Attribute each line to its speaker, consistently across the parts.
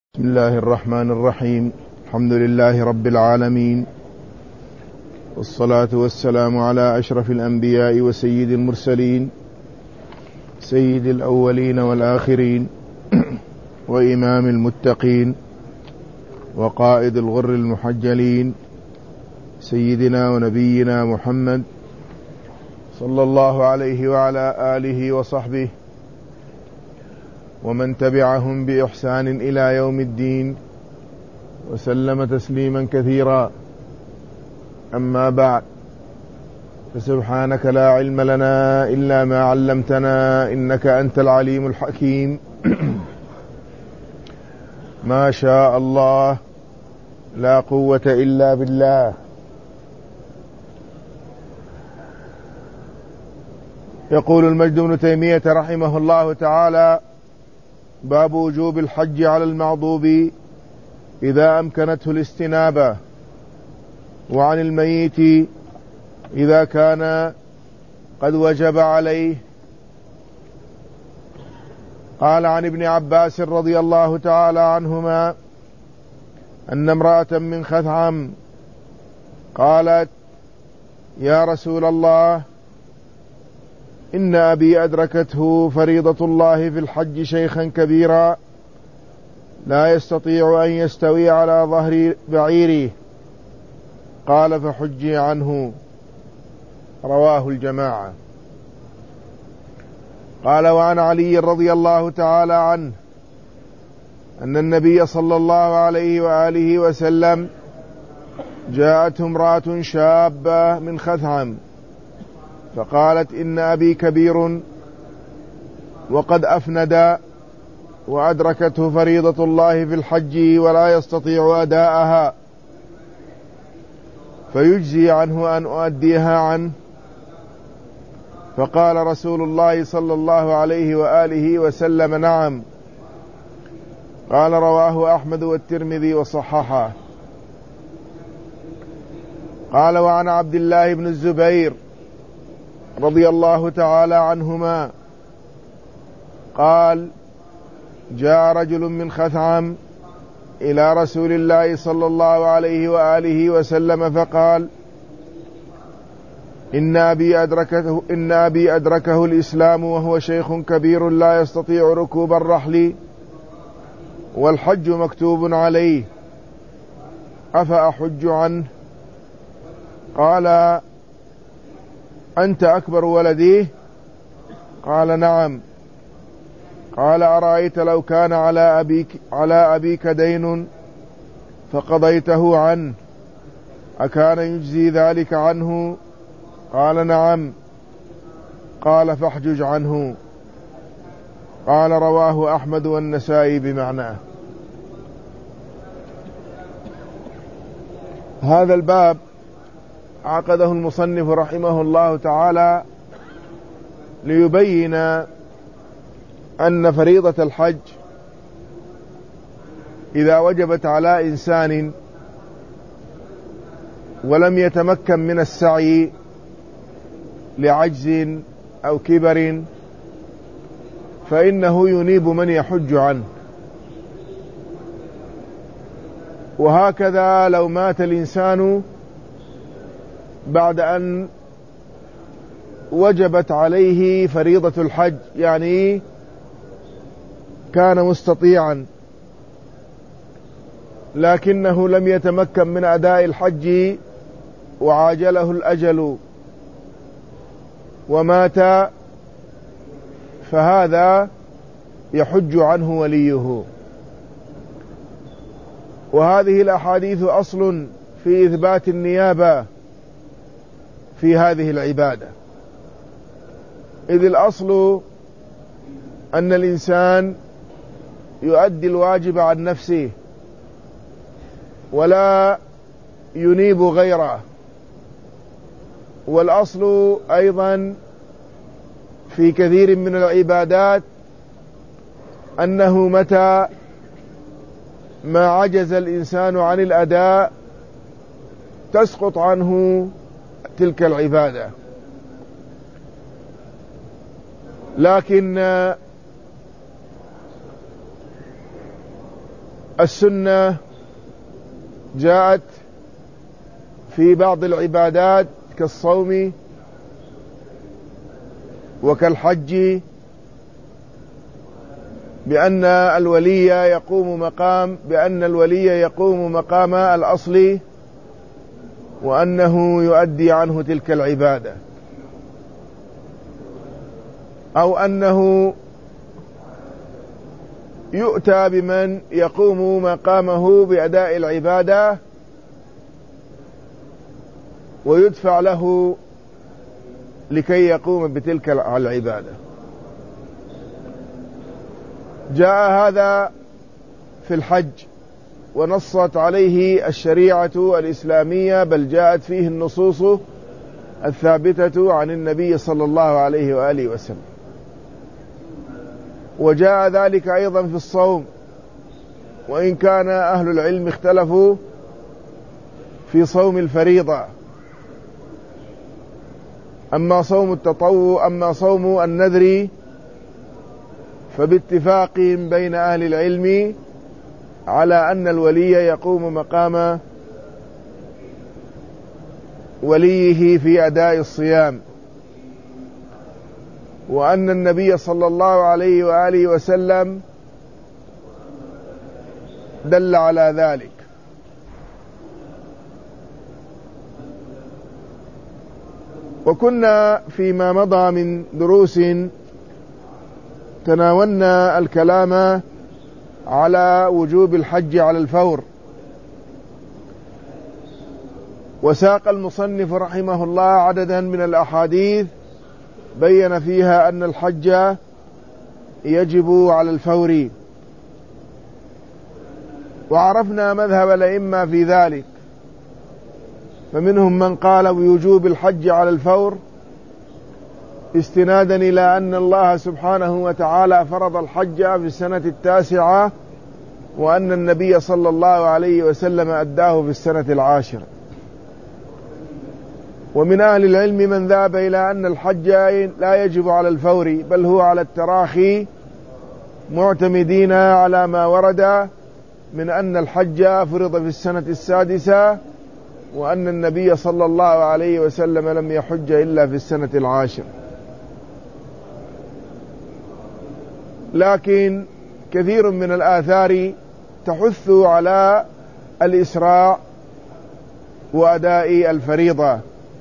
Speaker 1: بسم الله الرحمن الرحيم. الحمد لله رب العالمين، والصلاة والسلام على أشرف الأنبياء وسيد المرسلين، سيد الأولين والآخرين، وإمام المتقين، وقائد الغر المحجلين، سيدنا ونبينا محمد صلى الله عليه وعلى آله وصحبه ومن تبعهم بإحسان إلى يوم الدين، وسلم تسليما كثيرا. أما بعد، فسبحانك لا علم لنا إلا ما علمتنا إنك أنت العليم الحكيم. ما شاء الله لا قوة إلا بالله. يقول المجد بن تيمية رحمه الله تعالى: باب وجوب الحج على المعضوب إذا أمكنته الاستنابة، وعن الميت إذا كان قد وجب عليه. قال عن ابن عباس رضي الله تعالى عنهما أن امرأة من خثعم قالت: يا رسول الله، إن أبي أدركته فريضة الله في الحج شيخا كبيرا لا يستطيع أن يستوي على ظهر بعيره. قال: فحجي عنه. رواه الجماعة. قال: وعن علي رضي الله تعالى عنه أن النبي صلى الله عليه وآله وسلم جاءته امرأة شابة من خثعم فقالت: إن أبي كبير وقد أفند وأدركته فريضة الله في الحج ولا يستطيع أداءها، فيجزي عنه أن أؤديها عنه؟ فقال رسول الله صلى الله عليه وآله وسلم: نعم. قال: رواه أحمد والترمذي وصححه. قال: وعن عبد الله بن الزبير رضي الله تعالى عنهما قال: جاء رجل من خثعم إلى رسول الله صلى الله عليه وآله وسلم فقال: إن أبي أدركه الإسلام وهو شيخ كبير لا يستطيع ركوب الرحل والحج مكتوب عليه، أفأحج عنه؟ قال: أنت أكبر ولديه؟ قال: نعم. قال: أرأيت لو كان على أبيك دين فقضيته عنه أكان يجزي ذلك عنه؟ قال: نعم. قال: فاحجج عنه. قال: رواه أحمد والنسائي بمعناه. هذا الباب عقده المصنف رحمه الله تعالى ليبين أن فريضة الحج إذا وجبت على إنسان ولم يتمكن من السعي لعجز أو كبر فإنه ينيب من يحج عنه. وهكذا لو مات الإنسان بعد أن وجبت عليه فريضة الحج، يعني كان مستطيعا لكنه لم يتمكن من أداء الحج وعاجله الأجل ومات، فهذا يحج عنه وليه. وهذه الأحاديث أصل في إثبات النيابة في هذه العبادة، إذ الأصل أن الإنسان يؤدي الواجب عن نفسه ولا ينيب غيره. والأصل أيضا في كثير من العبادات أنه متى ما عجز الإنسان عن الأداء تسقط عنه تلك العبادة. لكن السنة جاءت في بعض العبادات كالصوم وكالحج بأن الولي يقوم مقام الأصل وأنه يؤدي عنه تلك العبادة، أو أنه يؤتى بمن يقوم مقامه بأداء العبادة ويدفع له لكي يقوم بتلك العبادة. جاء هذا في الحج ونصت عليه الشريعة الإسلامية، بل جاءت فيه النصوص الثابتة عن النبي صلى الله عليه وآله وسلم. وجاء ذلك أيضا في الصوم، وإن كان أهل العلم اختلفوا في صوم الفريضة. أما صوم التطوع، أما صوم النذر فباتفاق بين أهل العلم على أن الولي يقوم مقام وليه في أداء الصيام، وأن النبي صلى الله عليه وآله وسلم دل على ذلك. وكنا فيما مضى من دروس تناولنا الكلام على وجوب الحج على الفور، وساق المصنف رحمه الله عددا من الأحاديث بين فيها أن الحج يجب على الفور، وعرفنا مذهب الأئمة في ذلك، فمنهم من قال بوجوب الحج على الفور استنادا إلى أن الله سبحانه وتعالى فرض الحج في السنة 9، وأن النبي صلى الله عليه وسلم أداه في السنة 10. ومن أهل العلم من ذهب إلى أن الحج لا يجب على الفور، بل هو على التراخي، معتمدين على ما ورد من أن الحج فرض في السنة 6، وأن النبي صلى الله عليه وسلم لم يحج إلا في السنة 10. لكن كثير من الآثار تحث على الإسراع وأداء الفريضة.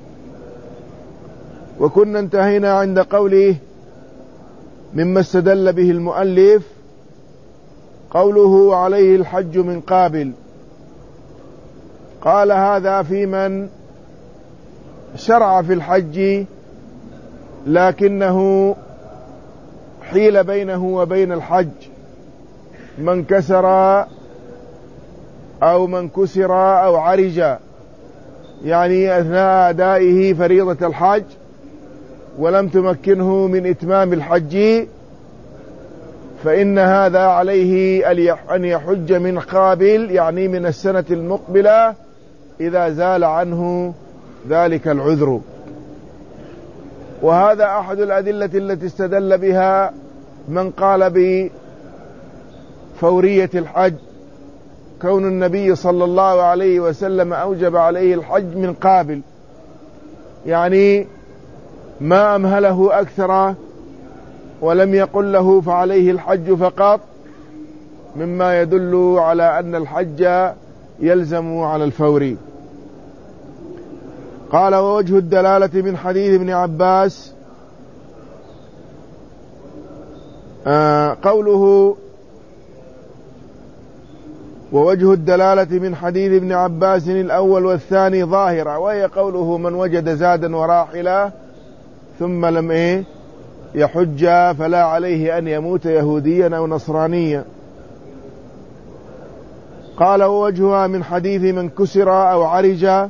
Speaker 1: وكنا انتهينا عند قوله مما استدل به المؤلف قوله عليه الحج من قابل. قال هذا في من شرع في الحج لكنه حيل بينه وبين الحج، من كسر أو عرج، يعني أثناء أدائه فريضة الحج ولم تمكنه من إتمام الحج، فإن هذا عليه أن يحج من قابل، يعني من السنة المقبلة، إذا زال عنه ذلك العذر. وهذا أحد الأدلة التي استدل بها من قال بفورية الحج، كون النبي صلى الله عليه وسلم أوجب عليه الحج من قابل، يعني ما أمهله أكثر ولم يقل له فعليه الحج فقط، مما يدل على أن الحج يلزم على الفور. قال ووجه الدلالة من حديث ابن عباس، قوله ووجه الدلالة من حديث ابن عباس الأول والثاني ظاهرة، وهي قوله من وجد زادا وراحلة ثم لم يحج فلا عليه أن يموت يهوديا أو نصرانيا. قال ووجهها من حديث من كسر أو عرج،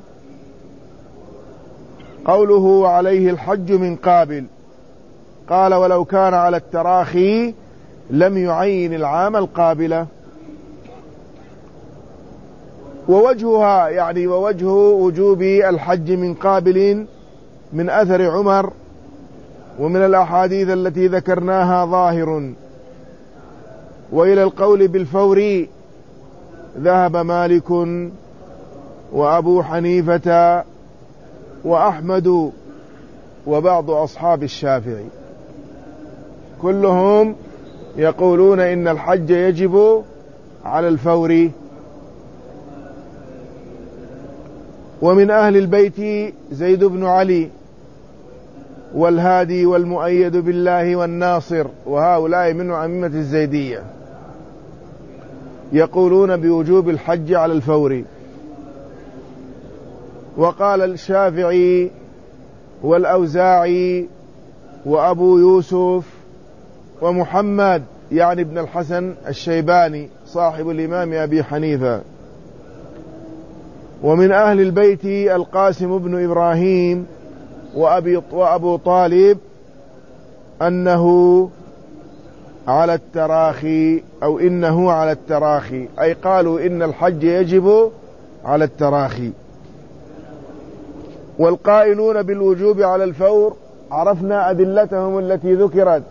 Speaker 1: قوله عليه الحج من قابل. قال ولو كان على التراخي لم يعين العام القابلة. ووجهها يعني ووجه وجوب الحج من قابل من أثر عمر ومن الأحاديث التي ذكرناها ظاهر. وإلى القول بالفور ذهب مالك وأبو حنيفة وأحمد وبعض أصحاب الشافعي، كلهم يقولون إن الحج يجب على الفور. ومن أهل البيت زيد بن علي والهادي والمؤيد بالله والناصر، وهؤلاء من أئمة الزيدية، يقولون بوجوب الحج على الفور. وقال الشافعي والأوزاعي وأبو يوسف ومحمد يعني ابن الحسن الشيباني صاحب الإمام أبي حنيفة. ومن أهل البيت القاسم بن إبراهيم وأبو طالب أنه على التراخي، أو إنه على التراخي، أي قالوا إن الحج يجب على التراخي. والقائلون بالوجوب على الفور عرفنا أدلتهم التي ذكرت.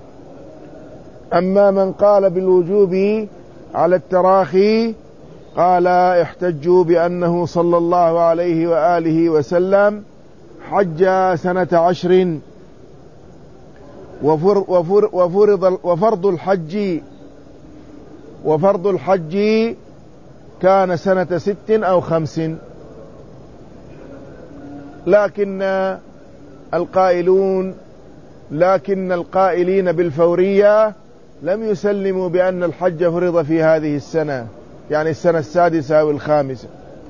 Speaker 1: أما من قال بالوجوب على التراخي قال احتجوا بأنه صلى الله عليه وآله وسلم حج سنة 10، وفرض الحج كان سنة 6 أو 5. لكن القائلين بالفورية لم يسلموا بأن الحج فرض في هذه السنة، يعني السنة 6 أو 5،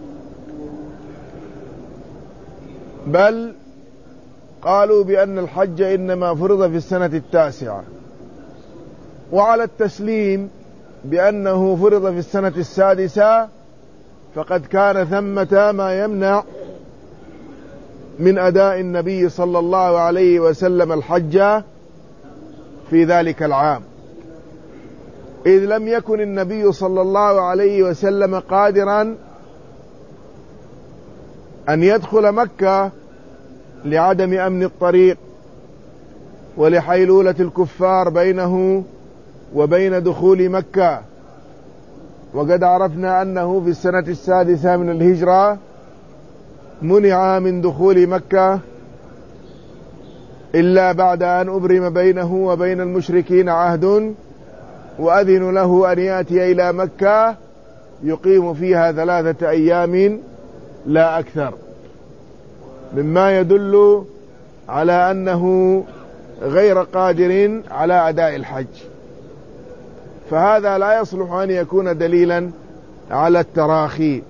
Speaker 1: بل قالوا بأن الحج إنما فرض في السنة 9. وعلى التسليم بأنه فرض في السنة 6 فقد كان ثمة ما يمنع من أداء النبي صلى الله عليه وسلم الحج في ذلك العام، إذ لم يكن النبي صلى الله عليه وسلم قادرا أن يدخل مكة لعدم أمن الطريق ولحيلولة الكفار بينه وبين دخول مكة. وقد عرفنا أنه في السنة 6 من الهجرة منع من دخول مكة إلا بعد أن أبرم بينه وبين المشركين عهد، وأذن له أن يأتي إلى مكة يقيم فيها 3 أيام لا أكثر، مما يدل على أنه غير قادر على أداء الحج، فهذا لا يصلح أن يكون دليلا على التراخي.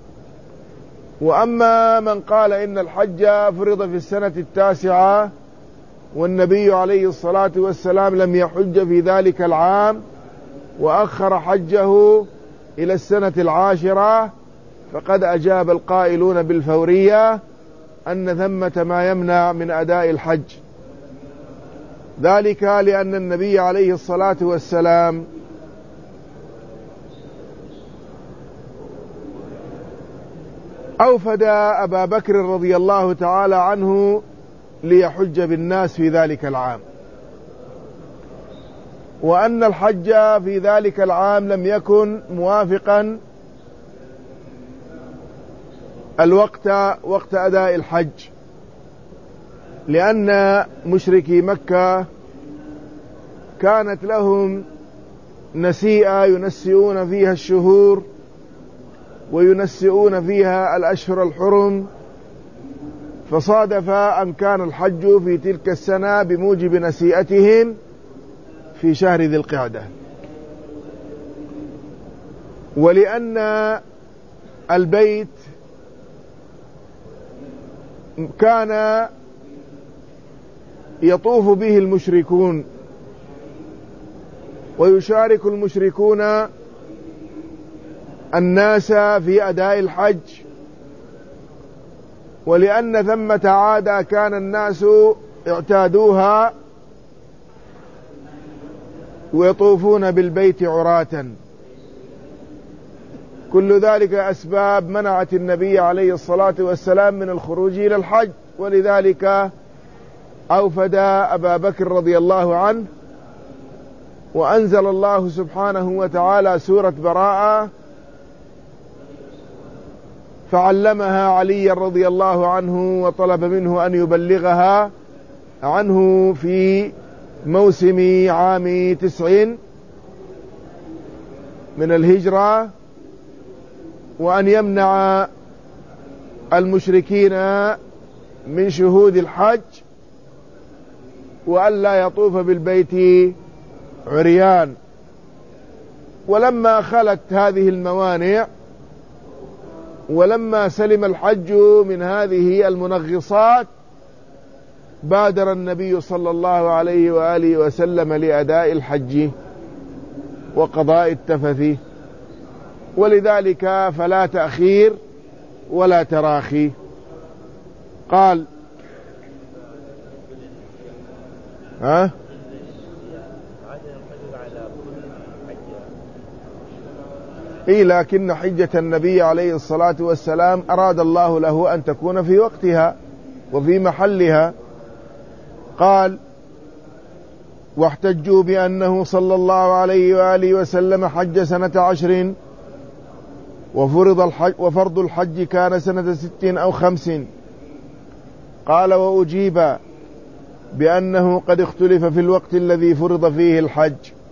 Speaker 1: وأما من قال إن الحج فرض في السنة 9 والنبي عليه الصلاة والسلام لم يحج في ذلك العام وأخر حجه إلى السنة 10، فقد أجاب القائلون بالفورية أن ثمة ما يمنع من أداء الحج، ذلك لأن النبي عليه الصلاة والسلام أوفد أبا بكر رضي الله تعالى عنه ليحج بالناس في ذلك العام، وأن الحج في ذلك العام لم يكن موافقا وقت أداء الحج، لأن مشركي مكة كانت لهم نسيئة ينسئون فيها الشهور وينسئون فيها الأشهر الحرم، فصادف أن كان الحج في تلك السنة بموجب نسيئتهم في شهر ذي القعدة. ولأن البيت كان يطوف به المشركون ويشارك المشركون الناس في أداء الحج، ولأن ثمة عادة كان الناس اعتادوها ويطوفون بالبيت عراة، كل ذلك أسباب منعت النبي عليه الصلاة والسلام من الخروج إلى الحج، ولذلك أوفد أبا بكر رضي الله عنه، وأنزل الله سبحانه وتعالى سورة براءة فعلمها علي رضي الله عنه وطلب منه أن يبلغها عنه في موسم عام 9 من الهجرة، وأن يمنع المشركين من شهود الحج، وأن لا يطوف بالبيت عريان. ولما خلت هذه الموانع، ولما سلم الحج من هذه المنغصات، بادر النبي صلى الله عليه وآله وسلم لأداء الحج وقضاء التفث، ولذلك فلا تأخير ولا تراخي. قال لكن حجة النبي عليه الصلاة والسلام أراد الله له أن تكون في وقتها وفي محلها. قال واحتجوا بأنه صلى الله عليه وآله وسلم حج سنة 10، وفرض الحج كان سنة 6 أو 5. قال وأجيب بأنه قد اختلف في الوقت الذي فرض فيه الحج،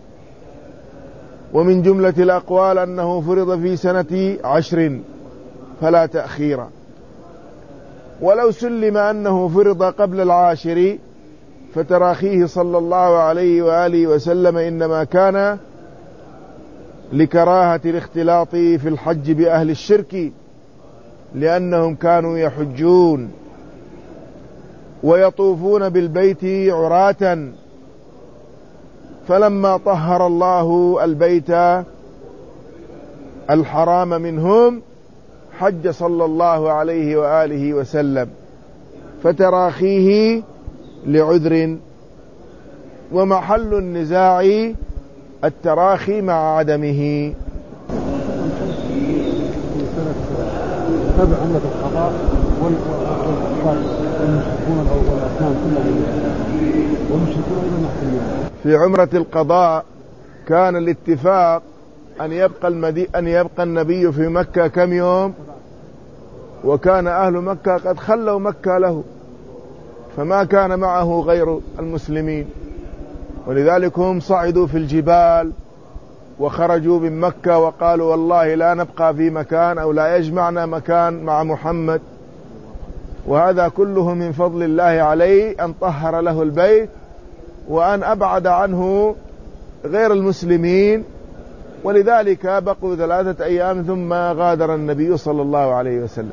Speaker 1: ومن جملة الأقوال أنه فرض في سنة 10 فلا تأخير. ولو سلم أنه فرض قبل 10 فتراخيه صلى الله عليه وآله وسلم إنما كان لكراهة الاختلاط في الحج بأهل الشرك، لأنهم كانوا يحجون ويطوفون بالبيت عراة، فلما طهر الله البيت الحرام منهم حج صلى الله عليه وآله وسلم، فتراخيه لعذر. ومحل النزاع التراخي مع عدمه.
Speaker 2: تبع عمرة القضاء والمشركون والأصنام كلها، والمشركون أيضا محكمين.
Speaker 1: في عمرة القضاء كان الاتفاق أن يبقى النبي في مكة كم يوم، وكان أهل مكة قد خلوا مكة له، فما كان معه غير المسلمين، ولذلك هم صعدوا في الجبال وخرجوا من مكة وقالوا والله لا نبقى في مكان أو لا يجمعنا مكان مع محمد. وهذا كله من فضل الله عليه أن طهر له البيت وأن أبعد عنه غير المسلمين، ولذلك بقوا 3 أيام ثم غادر النبي صلى الله عليه وسلم.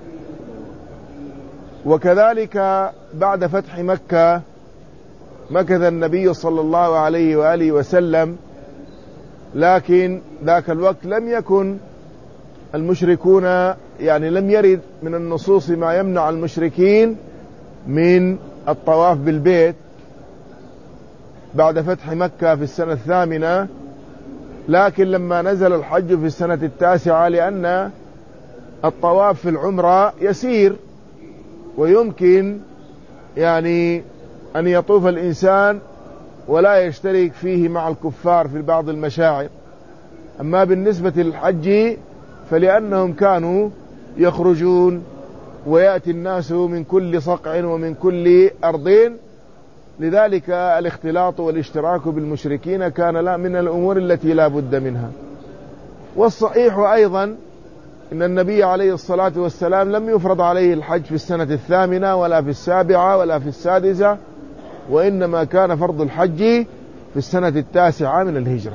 Speaker 1: وكذلك بعد فتح مكة مكث النبي صلى الله عليه وآله وسلم، لكن ذاك الوقت لم يكن المشركون، يعني لم يرد من النصوص ما يمنع المشركين من الطواف بالبيت بعد فتح مكة في السنة 8. لكن لما نزل الحج في السنة 9، لأن الطواف في العمرة يسير ويمكن يعني أن يطوف الإنسان ولا يشترك فيه مع الكفار في بعض المشاعر. أما بالنسبة للحج فلأنهم كانوا يخرجون ويأتي الناس من كل صقع ومن كل أرضين، لذلك الاختلاط والاشتراك بالمشركين كان لا من الأمور التي لا بد منها. والصحيح أيضا إن النبي عليه الصلاة والسلام لم يفرض عليه الحج في السنة 8 ولا في 7 ولا في 6، وإنما كان فرض الحج في السنة 9 من الهجرة،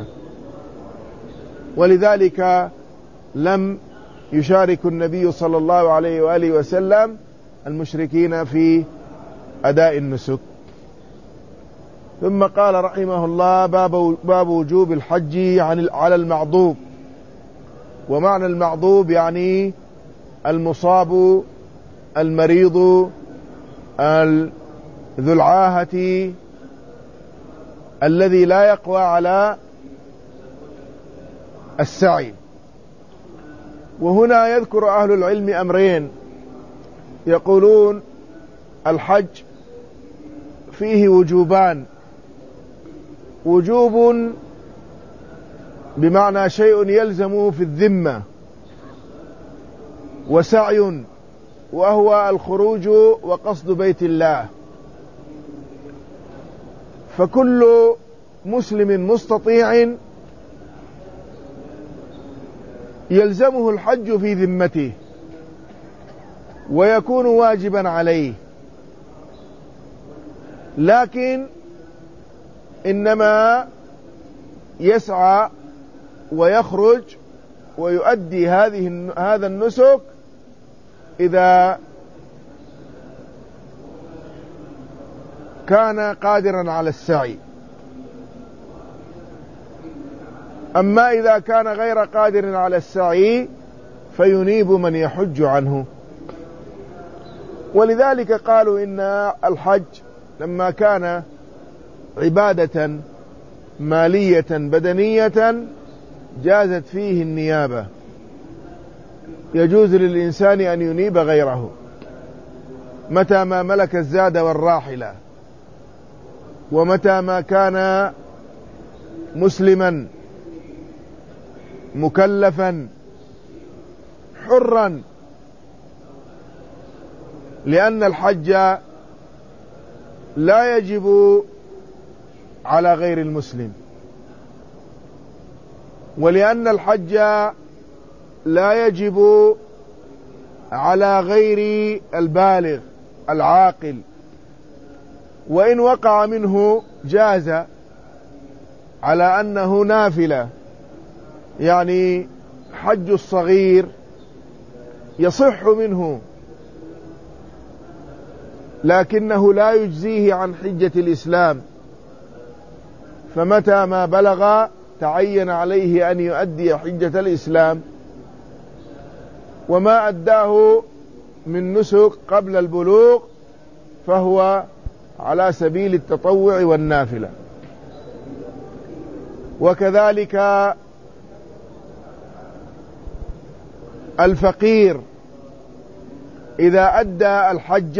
Speaker 1: ولذلك لم يشارك النبي صلى الله عليه وآله وسلم المشركين في أداء النسك. ثم قال رحمه الله باب وجوب الحج على المعضوب. ومعنى المعضوب يعني المصاب المريض ذو العاهة الذي لا يقوى على السعي. وهنا يذكر أهل العلم أمرين، يقولون الحج فيه وجوبان: وجوب بمعنى شيء يلزمه في الذمة، وسعي، وهو الخروج وقصد بيت الله. فكل مسلم مستطيع يلزمه الحج في ذمته ويكون واجبا عليه، لكن إنما يسعى ويخرج ويؤدي هذا النسك إذا كان قادرا على السعي. أما إذا كان غير قادر على السعي فينيب من يحج عنه. ولذلك قالوا إن الحج لما كان عبادة مالية بدنية جازت فيه النيابة، يجوز للإنسان أن ينيب غيره متى ما ملك الزاد والراحلة، ومتى ما كان مسلما مكلفا حرا، لأن الحج لا يجب على غير المسلم، ولأن الحج لا يجب على غير البالغ العاقل، وإن وقع منه جاز على أنه نافلة، يعني حج الصغير يصح منه لكنه لا يجزيه عن حجة الإسلام، فمتى ما بلغ تعين عليه أن يؤدي حجة الإسلام، وما أداه من نسك قبل البلوغ فهو على سبيل التطوع والنافلة. وكذلك الفقير إذا أدى الحج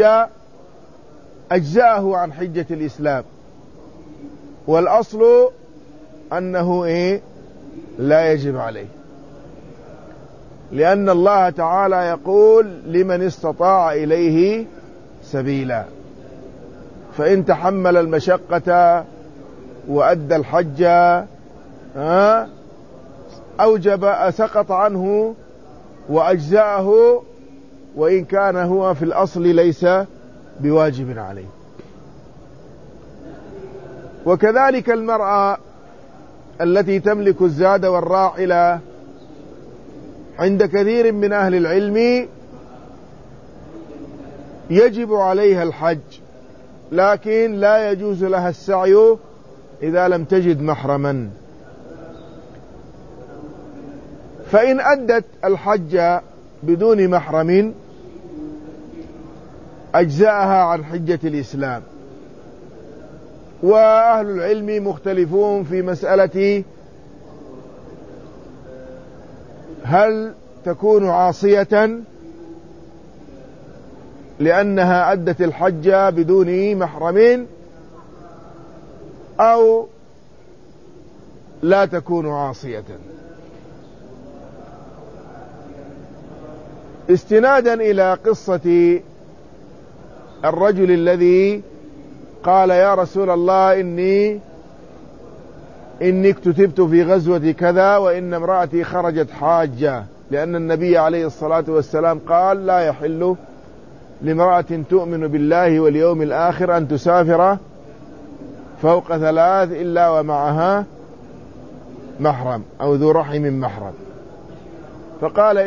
Speaker 1: أجزأه عن حجة الإسلام، والأصل أنه لا يجب عليه، لأن الله تعالى يقول لمن استطاع إليه سبيلا، فإن تحمل المشقة وأدى الحج أوجب سقط عنه وأجزأه، وإن كان هو في الأصل ليس بواجب عليه. وكذلك المرأة التي تملك الزاد والراحلة عند كثير من أهل العلم يجب عليها الحج، لكن لا يجوز لها السعي إذا لم تجد محرما. فإن أدت الحج بدون محرم أجزأها عن حجة الإسلام. وأهل العلم مختلفون في مسألة هل تكون عاصية لأنها أدت الحج بدون محرم أو لا تكون عاصية، استنادا إلى قصة الرجل الذي قال يا رسول الله إني اكتتبت في غزوة كذا وإن امرأتي خرجت حاجة، لأن النبي عليه الصلاة والسلام قال لا يحل لامرأة تؤمن بالله واليوم الآخر أن تسافر فوق 3 إلا ومعها محرم أو ذو رحم محرم. فقال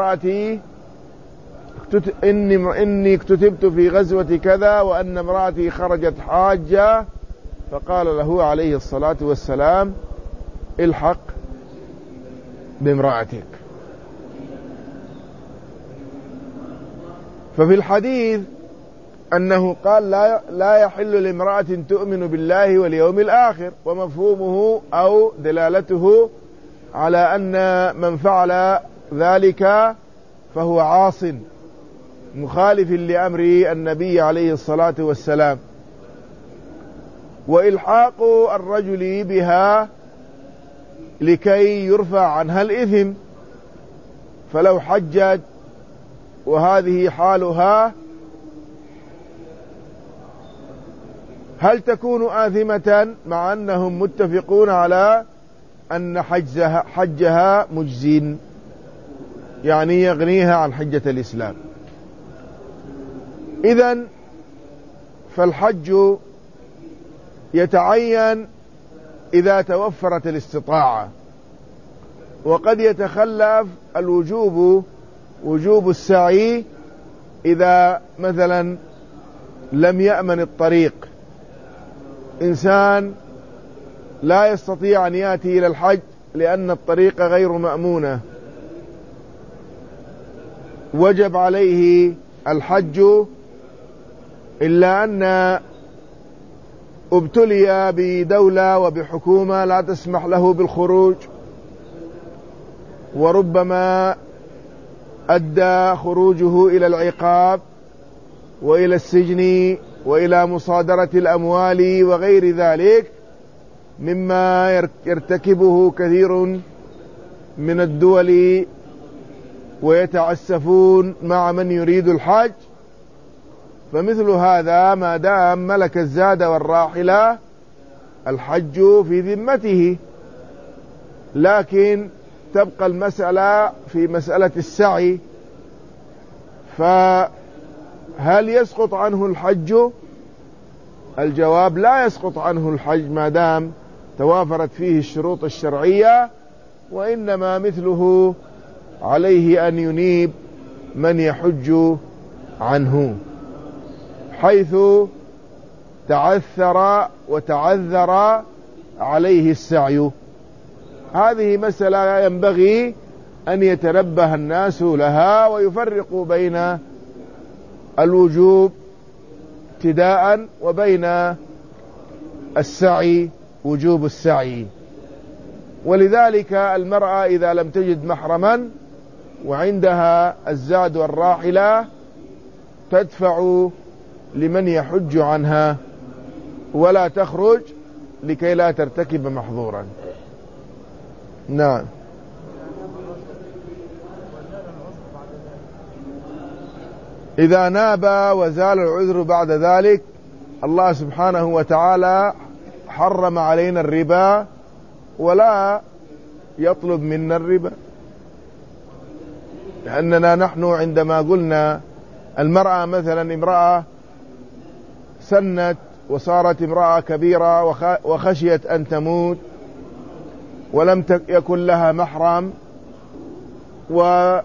Speaker 1: إني اكتتبت في غزوة كذا وأن امرأتي خرجت حاجة، فقال له عليه الصلاة والسلام الحق بامرأتك. ففي الحديث أنه قال لا يحل لامرأة تؤمن بالله واليوم الآخر، ومفهومه أو دلالته على أن من فعل ذلك فهو عاص مخالف لأمر النبي عليه الصلاة والسلام، وإلحاق الرجل بها لكي يرفع عنها الإثم. فلو حجت وهذه حالها، هل تكون آثمة مع أنهم متفقون على أن حجها مجزٍ، يعني يغنيها عن حجة الإسلام؟ إذن فالحج يتعين إذا توفرت الاستطاعة، وقد يتخلف وجوب السعي إذا مثلا لم يأمن الطريق، إنسان لا يستطيع أن يأتي إلى الحج لأن الطريق غير مأمونة، وجب عليه الحج، إلا أن ابتلي بدولة وبحكومة لا تسمح له بالخروج، وربما أدى خروجه إلى العقاب وإلى السجن وإلى مصادرة الأموال وغير ذلك مما يرتكبه كثير من الدول، ويتعسفون مع من يريد الحج. فمثل هذا ما دام ملك الزاد والراحلة الحج في ذمته، لكن تبقى المسألة في مسألة السعي، فهل يسقط عنه الحج؟ الجواب لا يسقط عنه الحج ما دام توافرت فيه الشروط الشرعية، وإنما مثله عليه أن ينيب من يحج عنه حيث تعثر وتعذر عليه السعي. هذه مسألة ينبغي أن يتنبه الناس لها ويفرقوا بين الوجوب ابتداء وبين السعي وجوب السعي. ولذلك المرأة إذا لم تجد محرما وعندها الزاد والراحلة تدفع لمن يحج عنها ولا تخرج لكي لا ترتكب محظورا. نعم. إذا ناب وزال العذر بعد ذلك، الله سبحانه وتعالى حرم علينا الربا ولا يطلب منا الربا، لأننا نحن عندما قلنا المرأة مثلا امرأة سنت وصارت امرأة كبيرة وخشيت أن تموت ولم يكن لها محرم، ودفعت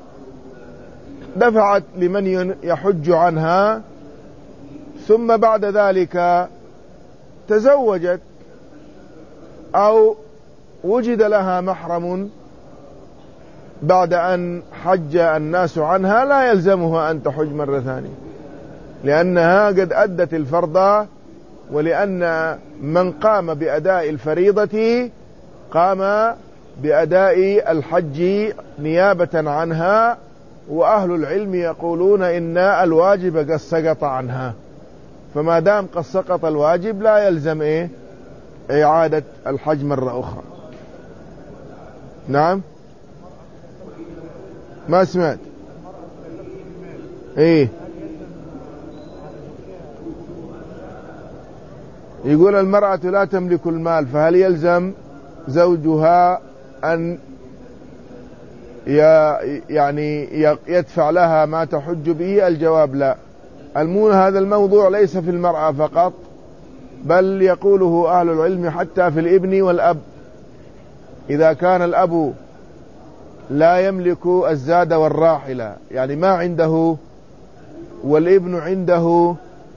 Speaker 1: لمن يحج عنها، ثم بعد ذلك تزوجت أو وجد لها محرم بعد أن حج الناس عنها، لا يلزمها أن تحج مرة ثانية، لأنها قد أدت الفرض، ولأن من قام بأداء الفريضة قام بأداء الحج نيابة عنها، وأهل العلم يقولون إن الواجب قد سقط عنها، فما دام قد سقط الواجب لا يلزم إعادة الحج مرة أخرى. نعم، ما سمعت. يقول المرأة لا تملك المال، فهل يلزم زوجها أن يعني يدفع لها ما تحج به؟ الجواب لا. هذا الموضوع ليس في المرأة فقط، بل يقوله أهل العلم حتى في الابن والأب. إذا كان الأب لا يملك الزاد والراحلة، يعني ما عنده، والابن عنده،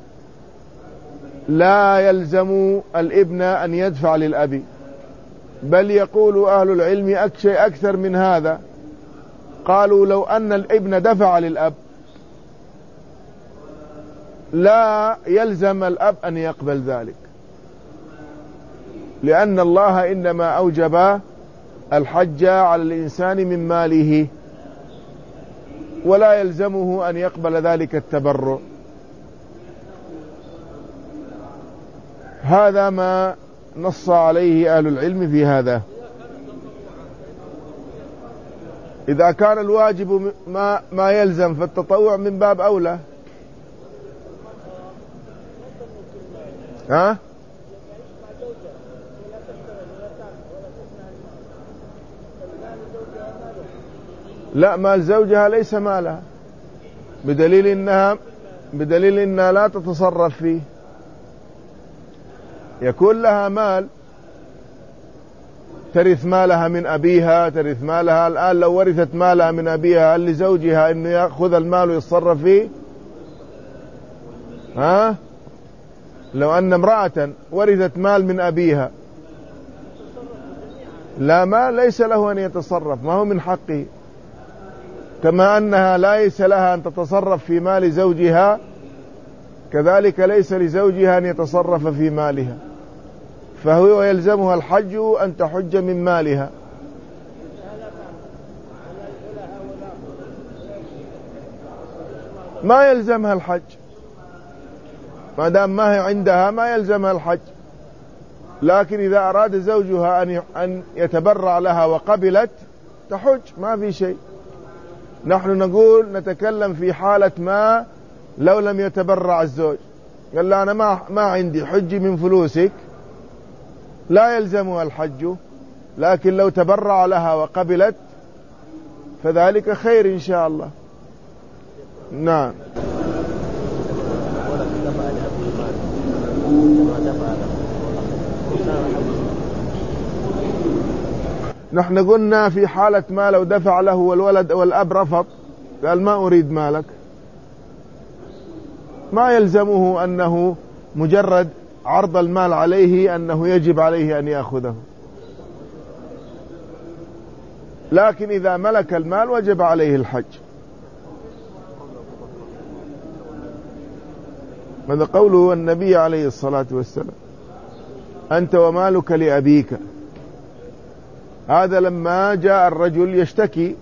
Speaker 1: لا يلزم الابن أن يدفع للأب، بل يقول أهل العلم شيء أكثر من هذا، قالوا لو أن الابن دفع للأب لا يلزم الأب أن يقبل ذلك، لأن الله إنما أوجب الحج على الإنسان من ماله، ولا يلزمه أن يقبل ذلك التبرع. هذا ما نص عليه أهل العلم في هذا. إذا كان الواجب ما يلزم فالتطوع من باب أولى. ها؟ لا، مال زوجها ليس مالها، بدليل إنها لا تتصرف فيه. يكون لها مال ترث مالها من أبيها، ترث مالها. الآن لو ورثت مالها من أبيها هل لزوجها أنه يأخذ المال ويتصرف فيه؟ ها؟ لو أن امرأة ورثت مال من أبيها، لا، مال ليس له أن يتصرف، ما هو من حقه. كما أنها ليس لها أن تتصرف في مال زوجها، كذلك ليس لزوجها أن يتصرف في مالها، فهو يلزمها الحج أن تحج من مالها. ما يلزمها الحج ما دام ما هي عندها، ما يلزمها الحج. لكن إذا أراد زوجها أن يتبرع لها وقبلت تحج، ما في شيء. نحن نقول نتكلم في حالة ما لو لم يتبرع الزوج، قال لا أنا ما عندي، حجي من فلوسك، لا يلزمها الحج. لكن لو تبرع لها وقبلت فذلك خير إن شاء الله. نعم. نحن قلنا في حالة ما لو دفع له والولد والأب رفض، قال ما أريد مالك، ما يلزمه أنه مجرد عرض المال عليه أنه يجب عليه أن يأخذه. لكن إذا ملك المال وجب عليه الحج. ماذا قوله النبي عليه الصلاة والسلام أنت ومالك لأبيك؟ هذا لما جاء الرجل يشتكي.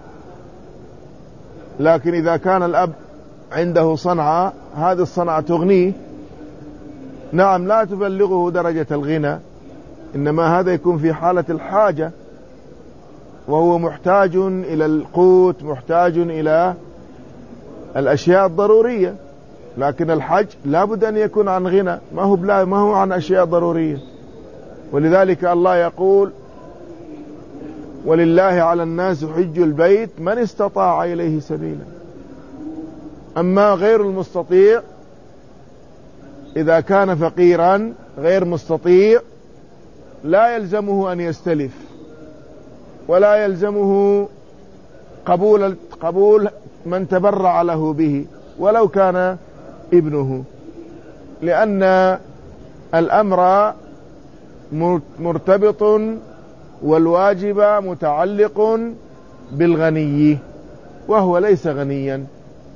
Speaker 1: لكن إذا كان الأب عنده صنعة، هذه الصنعة تغنيه، نعم لا تبلغه درجة الغنى، إنما هذا يكون في حالة الحاجة، وهو محتاج إلى القوت، محتاج إلى الأشياء الضرورية. لكن الحج لا بد أن يكون عن غنى، ما هو عن أشياء ضرورية. ولذلك الله يقول ولله على الناس حج البيت من استطاع إليه سبيلا. أما غير المستطيع إذا كان فقيرا غير مستطيع لا يلزمه أن يستلف، ولا يلزمه قبول من تبرع له به ولو كان ابنه، لأن الأمر مرتبط والواجب متعلق بالغني، وهو ليس غنيا.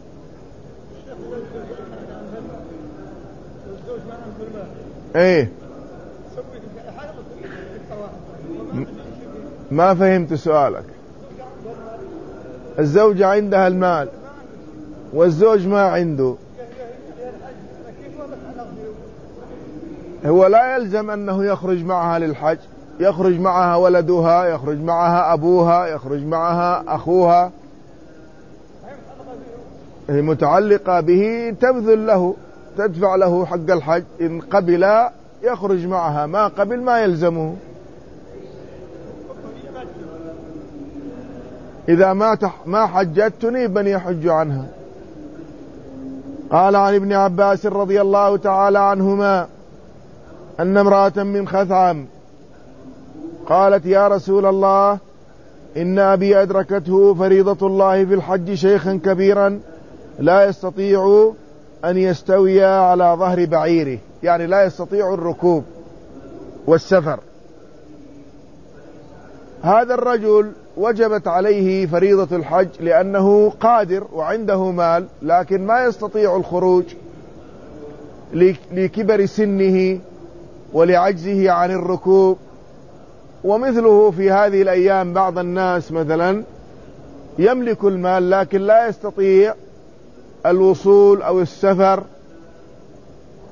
Speaker 1: ايه، ما فهمت سؤالك. الزوجة عندها المال والزوج ما عنده، هو لا يلزم أنه يخرج معها للحج، يخرج معها ولدها، يخرج معها أبوها، يخرج معها أخوها، هي متعلقة به، تبذل له، تدفع له حق الحج. إن قبل يخرج معها، ما قبل ما يلزمه. إذا ما حجت تنيب من يحج عنها. قال عن ابن عباس رضي الله تعالى عنهما أن امرأة من خثعم قالت يا رسول الله إن أبي أدركته فريضة الله في الحج شيخا كبيرا لا يستطيع أن يستوي على ظهر بعيره، يعني لا يستطيع الركوب والسفر. هذا الرجل وجبت عليه فريضة الحج لأنه قادر وعنده مال، لكن ما يستطيع الخروج لكبر سنه ولعجزه عن الركوب. ومثله في هذه الأيام بعض الناس مثلا يملك المال لكن لا يستطيع الوصول أو السفر،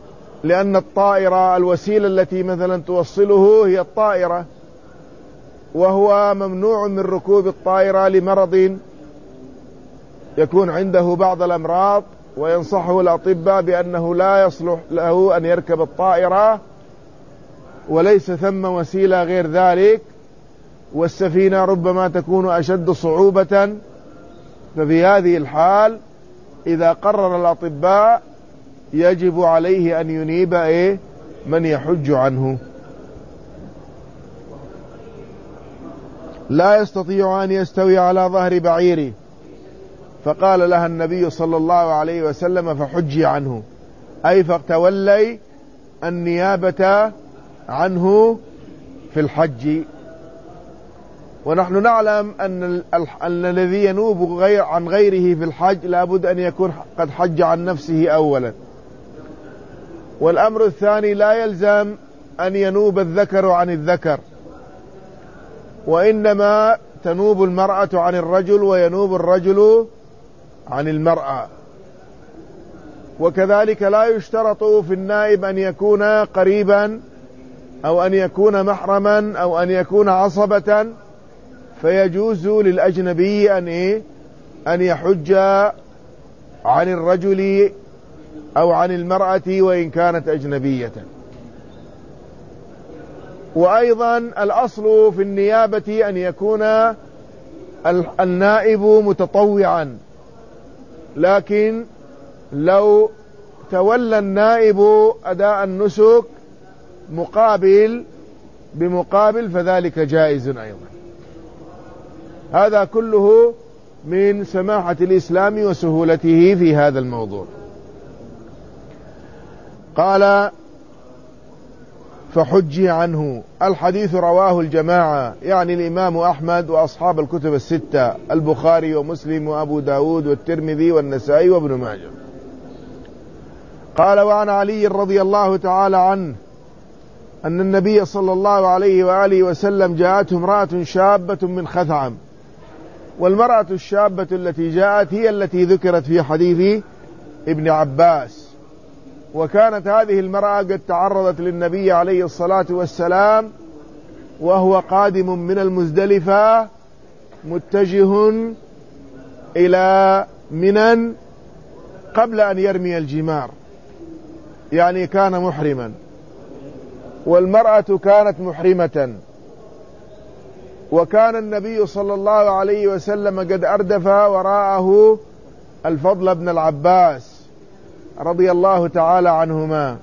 Speaker 1: لأن الطائرة الوسيلة التي مثلا توصله هي الطائرة، وهو ممنوع من ركوب الطائرة لمرض يكون عنده بعض الأمراض، وينصحه الأطباء بأنه لا يصلح له أن يركب الطائرة وليس ثم وسيلة غير ذلك، والسفينة ربما تكون أشد صعوبة. ففي هذه الحال إذا قرر الأطباء يجب عليه أن ينيب من يحج عنه. لا يستطيع أن يستوي على ظهر بعيره، فقال لها النبي صلى الله عليه وسلم فحجي عنه، أي فتولي النيابة عنه في الحج. ونحن نعلم أن الذي ينوب عن غيره في الحج لابد أن يكون قد حج عن نفسه أولا. والأمر الثاني لا يلزم أن ينوب الذكر عن الذكر، وإنما تنوب المرأة عن الرجل وينوب الرجل عن المرأة. وكذلك لا يشترط في النائب أن يكون قريبا أو أن يكون محرما أو أن يكون عصبة، فيجوز للأجنبي أن يحج عن الرجل أو عن المرأة وإن كانت أجنبية. وأيضا الأصل في النيابة أن يكون النائب متطوعا، لكن لو تولى النائب أداء النسك بمقابل فذلك جائز أيضا. هذا كله من سماحة الإسلام وسهولته في هذا الموضوع. قال فحجي عنه. الحديث رواه الجماعة، يعني الإمام أحمد وأصحاب الكتب الستة، البخاري ومسلم وأبو داود والترمذي والنسائي وابن ماجه. قال وعن علي رضي الله تعالى عنه أن النبي صلى الله عليه وآله وسلم جاءته امرأة شابة من خثعم. والمرأة الشابة التي جاءت هي التي ذكرت في حديث ابن عباس. وكانت هذه المرأة قد تعرضت للنبي عليه الصلاة والسلام وهو قادم من المزدلفة متجه إلى منى قبل أن يرمي الجمار، يعني كان محرما، والمرأة كانت محرمة. وكان النبي صلى الله عليه وسلم قد أردف وراءه الفضل بن العباس رضي الله تعالى عنهما.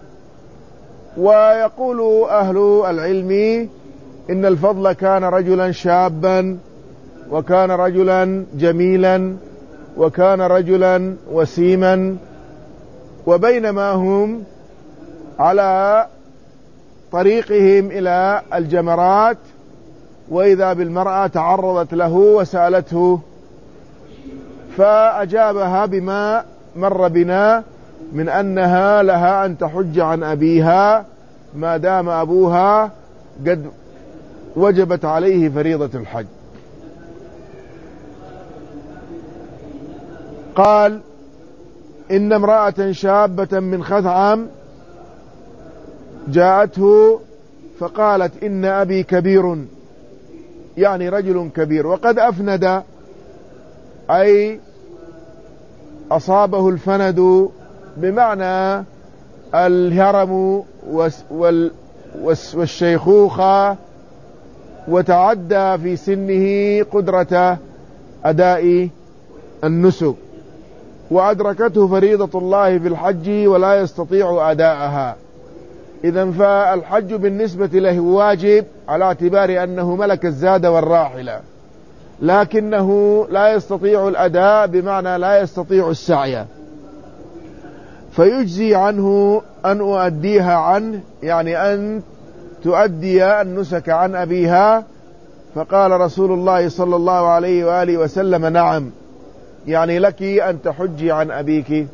Speaker 1: ويقول أهل العلم إن الفضل كان رجلا شابا، وكان رجلا جميلا، وكان رجلا وسيما. وبينما هم على طريقهم إلى الجمرات وإذا بالمرأة تعرضت له وسألته، فأجابها بما مر بنا من أنها لها أن تحج عن أبيها ما دام أبوها قد وجبت عليه فريضة الحج. قال إن امرأة شابة من خثعم جاءته فقالت إن أبي كبير، يعني رجل كبير، وقد أفند أي أصابه الفند بمعنى الهرم والشيخوخة، وتعدى في سنه قدرة أداء النسك، وأدركته فريضة الله في الحج ولا يستطيع أداءها. إذن فالحج بالنسبة له واجب على اعتبار أنه ملك الزاد والراحلة، لكنه لا يستطيع الأداء بمعنى لا يستطيع السعي، فيجزي عنه أن أؤديها عنه، يعني أن تؤدي النسك عن أبيها. فقال رسول الله صلى الله عليه وآله وسلم نعم، يعني لك أن تحجي عن أبيك.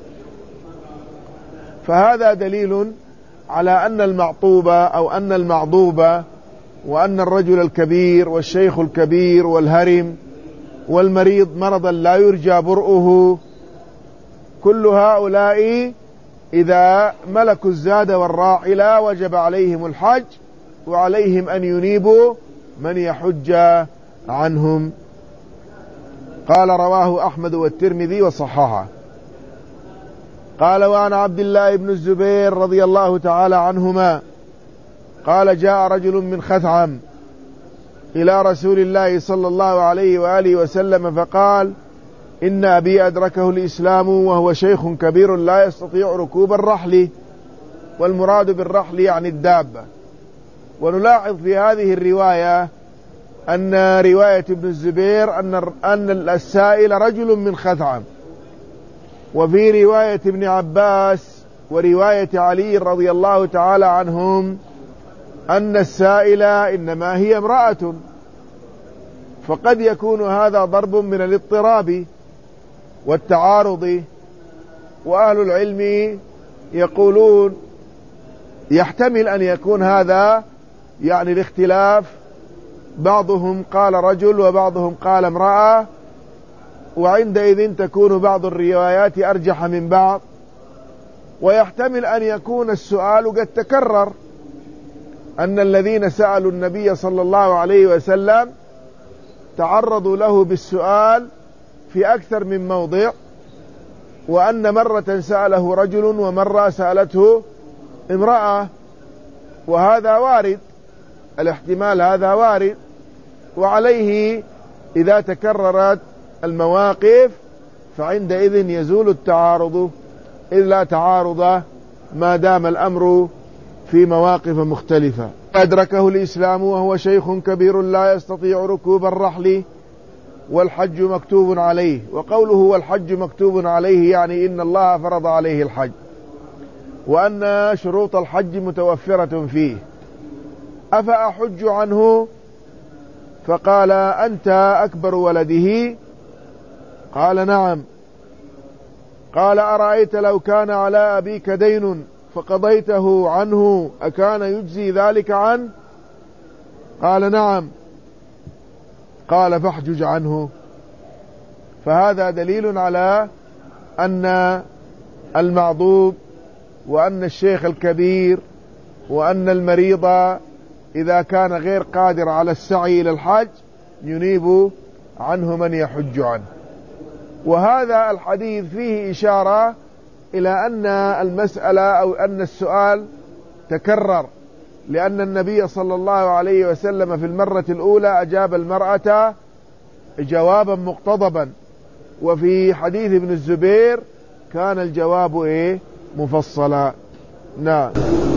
Speaker 1: فهذا دليل على أن المعطوبة أو أن المعضوبة وأن الرجل الكبير والشيخ الكبير والهرم والمريض مرضا لا يرجى برؤه، كل هؤلاء إذا ملكوا الزاد والراحلة وجب عليهم الحج، وعليهم أن ينيبوا من يحج عنهم. قال رواه أحمد والترمذي وصححه. قال وعن عبد الله بن الزبير رضي الله تعالى عنهما قال جاء رجل من خثعم إلى رسول الله صلى الله عليه وآله وسلم فقال إن أبي أدركه الإسلام وهو شيخ كبير لا يستطيع ركوب الرحل، والمراد بالرحل يعني الدابة. ونلاحظ في هذه الرواية أن رواية ابن الزبير أن السائل رجل من خثعم، وفي رواية ابن عباس ورواية علي رضي الله تعالى عنهم أن السائلة إنما هي امرأة، فقد يكون هذا ضرب من الاضطراب والتعارض. وأهل العلم يقولون يحتمل أن يكون هذا يعني الاختلاف، بعضهم قال رجل وبعضهم قال امرأة، وعندئذ تكون بعض الروايات أرجح من بعض. ويحتمل أن يكون السؤال قد تكرر، أن الذين سألوا النبي صلى الله عليه وسلم تعرضوا له بالسؤال في أكثر من موضع، وأن مرة سأله رجل ومرة سألته امرأة، وهذا وارد، الاحتمال هذا وارد. وعليه إذا تكررت المواقف فعندئذ يزول التعارض، إذ لا تعارض ما دام الأمر في مواقف مختلفة. أدركه الإسلام وهو شيخ كبير لا يستطيع ركوب الرحل والحج مكتوب عليه. وقوله والحج مكتوب عليه يعني إن الله فرض عليه الحج، وأن شروط الحج متوفرة فيه. أفأحج عنه؟ فقال أنت أكبر ولده؟ قال نعم. قال أرأيت لو كان على أبيك دين فقضيته عنه أكان يجزي ذلك عنه؟ قال نعم. قال فاحجج عنه. فهذا دليل على أن المعضوب وأن الشيخ الكبير وأن المريض إذا كان غير قادر على السعي إلى الحج ينيب عنه من يحج عنه. وهذا الحديث فيه إشارة إلى أن المسألة أو أن السؤال تكرر، لأن النبي صلى الله عليه وسلم في المرة الأولى أجاب المرأة جوابا مقتضبا، وفي حديث ابن الزبير كان الجواب مفصلا. نعم.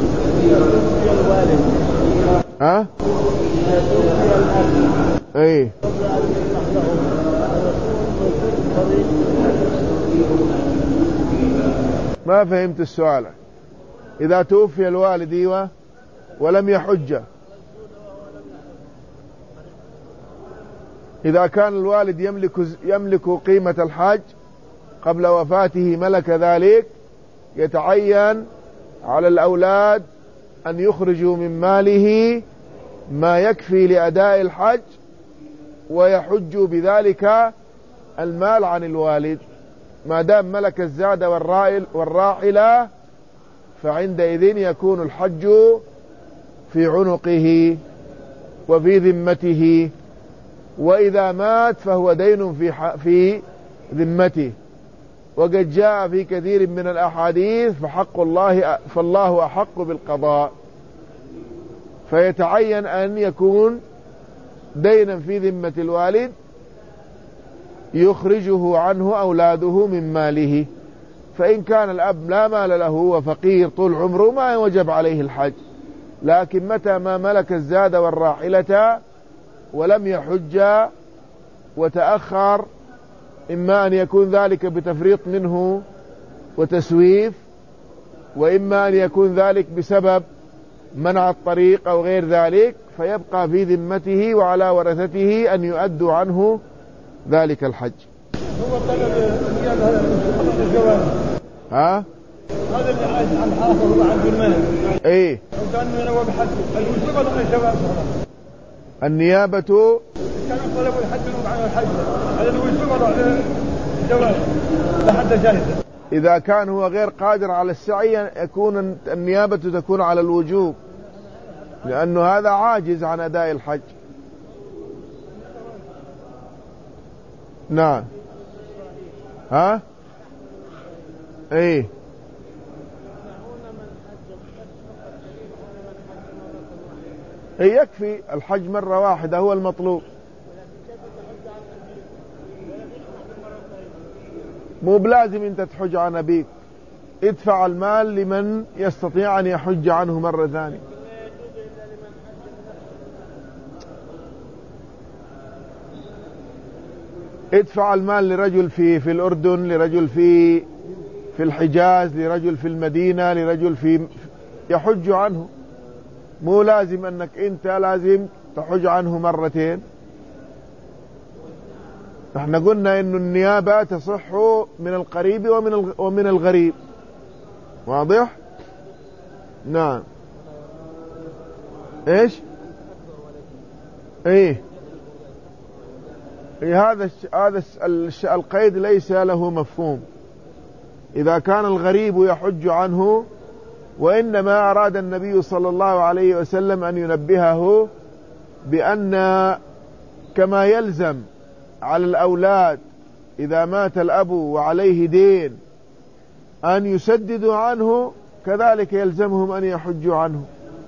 Speaker 1: ايه ما فهمت السؤال. إذا توفي الوالد ولم يحج، إذا كان الوالد يملك قيمة الحج قبل وفاته ملك ذلك، يتعين على الأولاد أن يخرجوا من ماله ما يكفي لأداء الحج ويحجوا بذلك المال عن الوالد. ما دام ملك الزاد والراحلة فعندئذ يكون الحج في عنقه وفي ذمته، وإذا مات فهو دين في ذمته. وقد جاء في كثير من الأحاديث فالله أحق بالقضاء، فيتعين أن يكون دينا في ذمة الوالد يخرجه عنه أولاده من ماله. فإن كان الأب لا مال له وفقير طول عمره ما وجب عليه الحج، لكن متى ما ملك الزاد والراحلة ولم يحج وتأخر، إما أن يكون ذلك بتفريط منه وتسويف، وإما أن يكون ذلك بسبب منع الطريق أو غير ذلك، فيبقى في ذمته وعلى ورثته أن يؤدوا عنه ذلك الحج.
Speaker 3: هو طلب
Speaker 1: ها؟
Speaker 3: هذا اللي عن حافظ وعن المال.
Speaker 1: ايه
Speaker 3: وكان هو بحج الوجوب ولا الجواز؟
Speaker 1: النيابة
Speaker 3: كان طلب الحج عن الحج على الوجوب ولا الجواز لحد جاهزة.
Speaker 1: إذا كان هو غير قادر على السعي يكون النيابة تكون على الوجوب، لأنه هذا عاجز عن أداء الحج. نعم. ها ايه يكفي الحج مرة واحدة هو المطلوب، مو بلازم انت تحج عن أبيك، ادفع المال لمن يستطيع أن يحج عنه مرة ثانية. ادفع المال لرجل في الأردن، لرجل في الحجاز، لرجل في المدينة، لرجل في يحج عنه، مو لازم أنك أنت لازم تحج عنه مرتين. احنا قلنا إنه النيابة تصح من القريب ومن الغريب، واضح؟ نعم. ايش؟ ايه هذا القيد ليس له مفهوم إذا كان الغريب يحج عنه، وإنما أراد النبي صلى الله عليه وسلم أن ينبهه بأن كما يلزم على الأولاد إذا مات الأب وعليه دين أن يسددوا عنه، كذلك يلزمهم أن يحجوا عنه.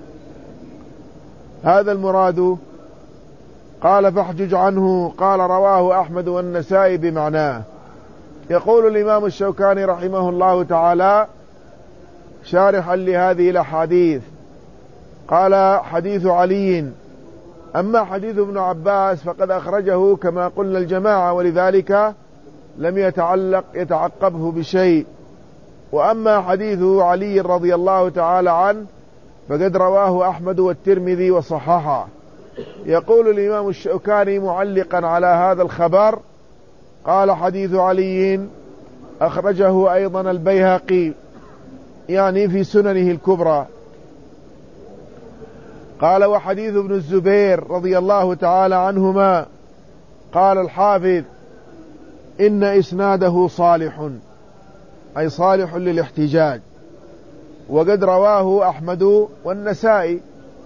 Speaker 1: هذا المراد. قال فاحجج عنه. قال رواه أحمد والنسائي بمعناه. يقول الإمام الشوكاني رحمه الله تعالى شارحا لهذه الأحاديث، قال حديث علي. أما حديث ابن عباس فقد أخرجه كما قلنا الجماعة، ولذلك لم يتعقبه بشيء. وأما حديث علي رضي الله تعالى عنه فقد رواه أحمد والترمذي وصححه. يقول الإمام الشوكاني معلقا على هذا الخبر، قال حديث علي أخرجه أيضا البيهقي يعني في سننه الكبرى. قال وحديث ابن الزبير رضي الله تعالى عنهما، قال الحافظ إن إسناده صالح، أي صالح للاحتجاج، وقد رواه أحمد والنسائي.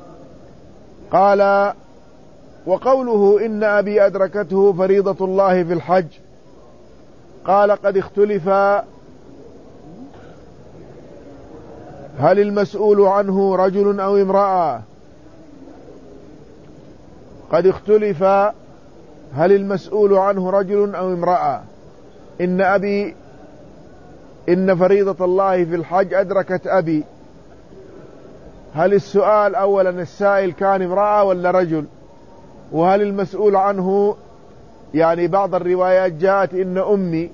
Speaker 1: قال وقوله إن أبي أدركته فريضة الله في الحج، قال قد اختلف هل المسؤول عنه رجل أو امرأة. قد اختلف هل المسؤول عنه رجل أو امرأة. إن فريضة الله في الحج أدركت أبي، هل السؤال أولا السائل كان امرأة ولا رجل؟ وهل المسؤول عنه، يعني بعض الروايات جاءت إن أمي،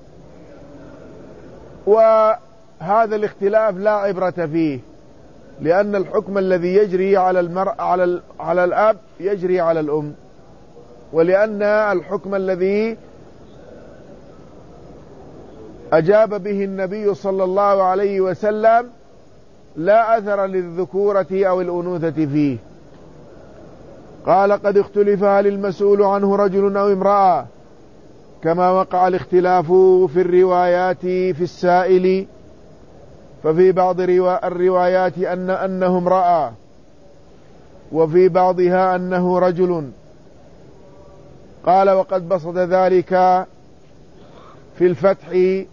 Speaker 1: وهذا الاختلاف لا عبرة فيه، لأن الحكم الذي يجري على الأب يجري على الأم، ولأن الحكم الذي أجاب به النبي صلى الله عليه وسلم لا أثر للذكورة أو الأنوثة فيه. قال قد اختلف هل المسؤول عنه رجل أو امرأة، كما وقع الاختلاف في الروايات في السائل، ففي بعض الروايات أنه امرأة، وفي بعضها أنه رجل. قال وقد بسط ذلك في الفتح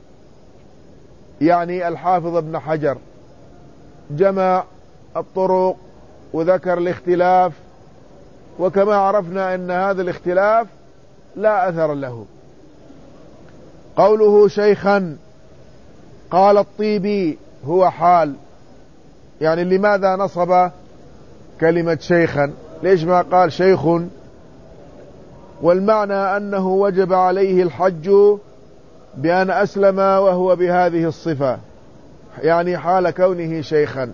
Speaker 1: يعني الحافظ ابن حجر، جمع الطرق وذكر الاختلاف، وكما عرفنا أن هذا الاختلاف لا أثر له. قوله شيخا، قال الطيبي هو حال، يعني لماذا نصب كلمة شيخا؟ ليش ما قال شيخ؟ والمعنى أنه وجب عليه الحج بأن أسلم وهو بهذه الصفة، يعني حال كونه شيخا.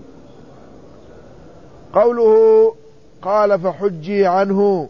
Speaker 1: قوله قال فحجي عنه،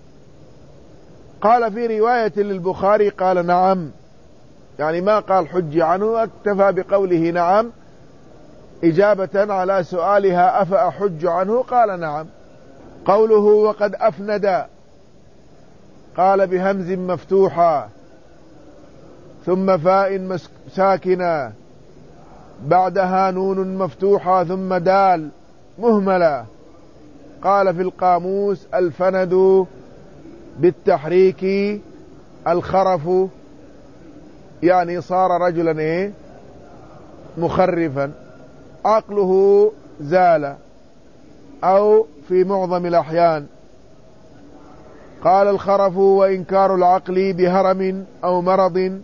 Speaker 1: قال في رواية للبخاري قال نعم، يعني ما قال حجي عنه، اكتفى بقوله نعم إجابة على سؤالها أفأحج عنه، قال نعم. قوله وقد أفند، قال بهمز مفتوحة ثم فاء ساكنة بعدها نون مفتوحة ثم دال مهملة. قال في القاموس الفند بالتحريك الخرف يعني صار رجلا مخرفا، عقله زال، أو في معظم الأحيان. قال الخرف وإنكار العقل بهرم أو مرض،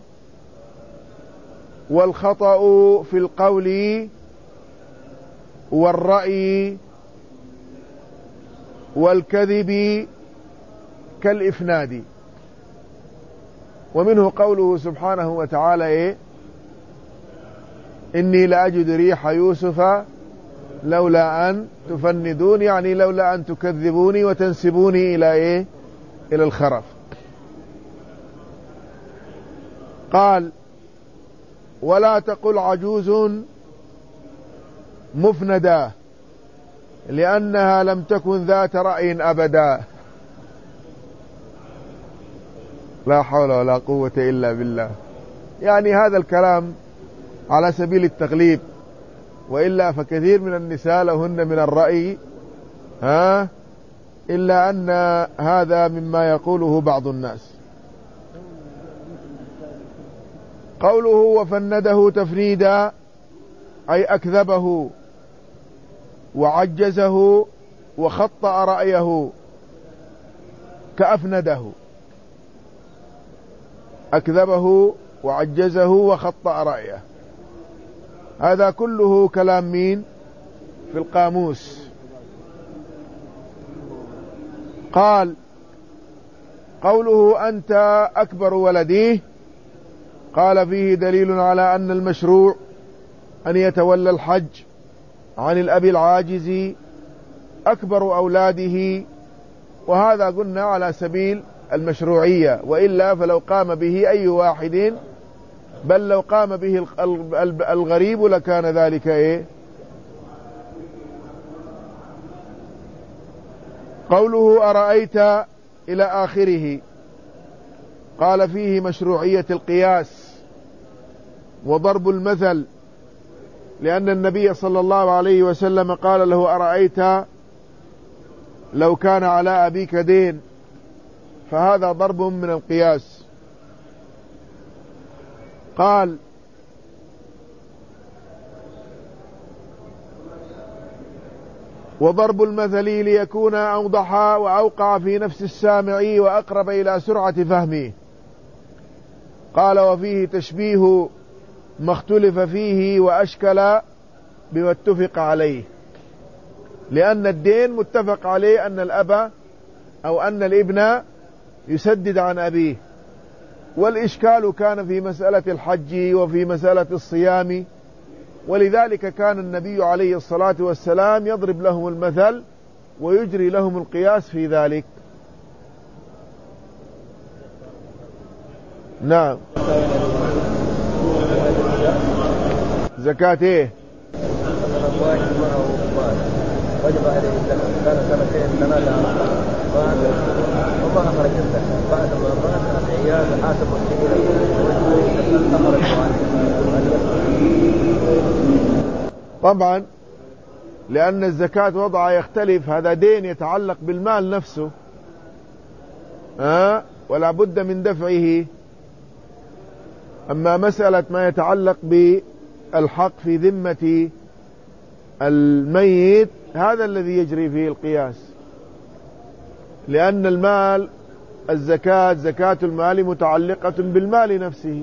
Speaker 1: والخطأ في القول والرأي والكذب كالإفناد. ومنه قوله سبحانه وتعالى إني لأجد ريح يوسف لولا أن تفندون، يعني لولا أن تكذبوني وتنسبوني إلى إلى الخرف. قال ولا تقل عجوز مفندا لأنها لم تكن ذات رأي أبدا. لا حول ولا قوة إلا بالله. يعني هذا الكلام على سبيل التغليب، وإلا فكثير من النساء لهن من الرأي إلا أن هذا مما يقوله بعض الناس. قوله وفنده تفنيدا أي أكذبه وعجزه وخطأ رأيه كأفنده. أكذبه وعجزه وخطأ رأيه، هذا كله كلام مين في القاموس. قال قوله أنت أكبر ولديه، قال فيه دليل على أن المشروع أن يتولى الحج عن الأب العاجز أكبر أولاده، وهذا قلنا على سبيل المشروعية، وإلا فلو قام به أي واحد، بل لو قام به الغريب لكان ذلك قوله أرأيت إلى آخره، قال فيه مشروعية القياس وضرب المثل، لأن النبي صلى الله عليه وسلم قال له أرأيت لو كان على أبيك دين، فهذا ضرب من القياس. قال وضرب المثل ليكون أوضح وأوقع في نفس السامع وأقرب إلى سرعة فهمه. قال وفيه تشبيه ما اختلف فيه وأشكل بما اتفق عليه، لأن الدين متفق عليه أن الأب أو أن الابن يسدد عن أبيه، والإشكال كان في مسألة الحج وفي مسألة الصيام، ولذلك كان النبي عليه الصلاة والسلام يضرب لهم المثل ويجري لهم القياس في ذلك. نعم. زكاة وجب عليه الزكاة، كان سنتين ثلاثة وما أخرج الزكاة بعد ما مات العيال حاسب طبعا، لأن الزكاة وضع يختلف، هذا دين يتعلق بالمال نفسه ولا بد من دفعه. أما مسألة ما يتعلق بالحق في ذمة الميت هذا الذي يجري فيه القياس، لأن المال الزكاة زكاة المال متعلقة بالمال نفسه،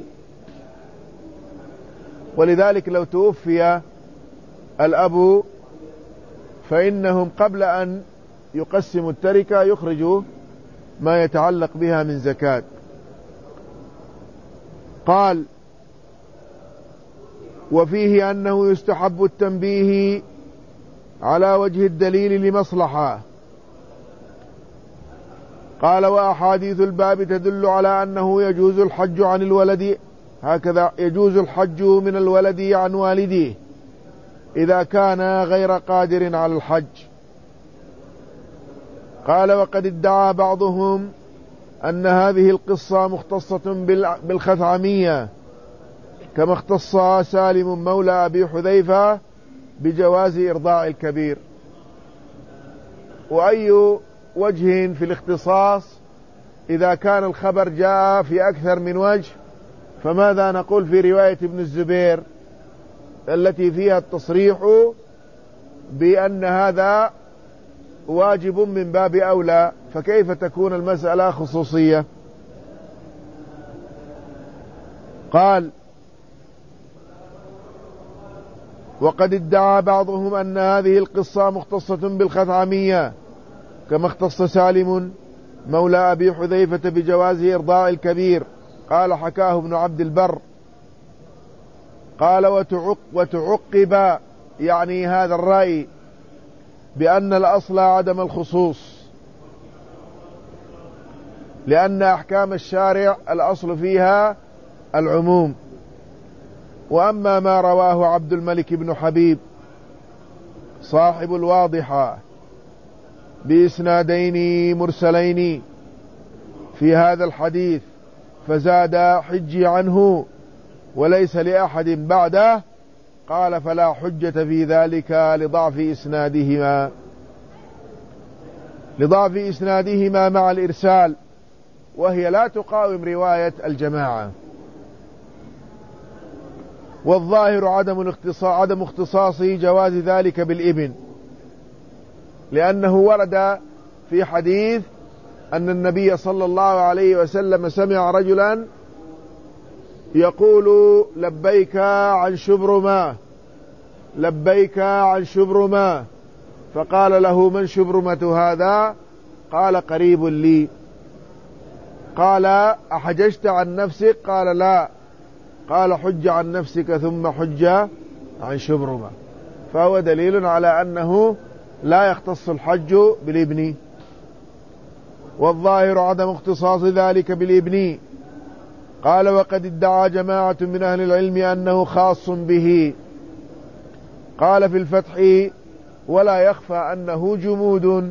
Speaker 1: ولذلك لو توفي الأب فإنهم قبل أن يقسموا التركة يخرجوا ما يتعلق بها من زكاة. قال وفيه أنه يستحب التنبيه على وجه الدليل لمصلحة. قال وأحاديث الباب تدل على أنه يجوز الحج عن الولد، هكذا يجوز الحج من الولد عن والديه إذا كان غير قادر على الحج. قال وقد ادعى بعضهم أن هذه القصة مختصة بالخثعمية، كما اختص سالم مولى أبي حذيفة بجواز إرضاع الكبير. وأي وجه في الاختصاص إذا كان الخبر جاء في أكثر من وجه، فماذا نقول في رواية ابن الزبير التي فيها التصريح بأن هذا واجب من باب أولى؟ فكيف تكون المسألة خصوصية؟ قال: وقد ادعى بعضهم أن هذه القصة مختصة بالخثعمية، كما اختص سالم مولى أبي حذيفة بجواز إرضاء الكبير. قال: حكاه ابن عبد البر. قال: وتعقب يعني هذا الرأي بأن الأصل عدم الخصوص، لأن أحكام الشارع الأصل فيها العموم. وأما ما رواه عبد الملك بن حبيب صاحب الواضحة بإسنادين مرسلين في هذا الحديث فزاد حجي عنه وليس لأحد بعده، قال: فلا حجة في ذلك لضعف إسنادهما مع الإرسال، وهي لا تقاوم رواية الجماعة. والظاهر عدم اختصاص جواز ذلك بالابن، لأنه ورد في حديث أن النبي صلى الله عليه وسلم سمع رجلا يقول: لبيك عن شبرمة، لبيك عن شبرمة. فقال له: من شبرمة هذا؟ قال: قريب لي. قال: أحججت عن نفسك؟ قال: لا. قال: حج عن نفسك ثم حج عن شبرمة. فهو دليل على أنه لا يختص الحج بالابن. والظاهر عدم اختصاص ذلك بالابن. قال: وقد ادعى جماعة من أهل العلم أنه خاص به. قال في الفتح: ولا يخفى أنه جمود،